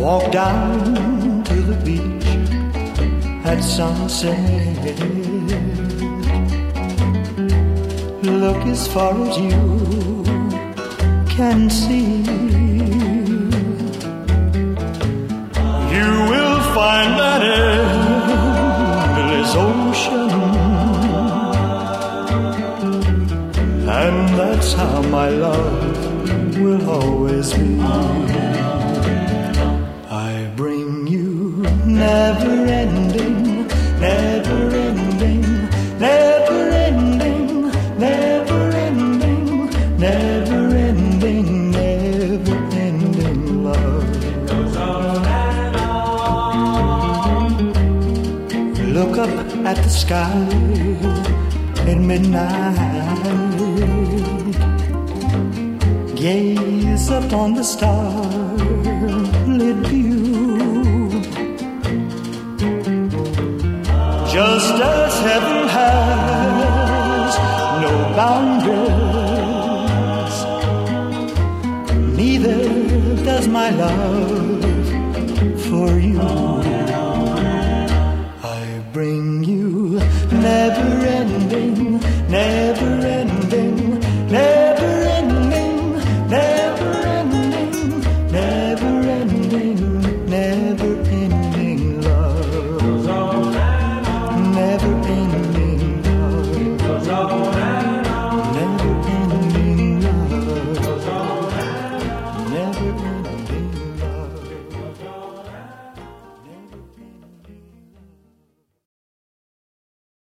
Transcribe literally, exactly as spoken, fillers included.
walk down to the beach at sunset. Look as far as you can see. You will find that endless ocean, and that's how my love will always be. I bring you never-ending, never-ending, never-ending, never-ending, never-ending, never-ending love. Look up at the sky at midnight. Gaze upon the starlit view. Just as heaven has no boundaries, neither does my love for you. I bring you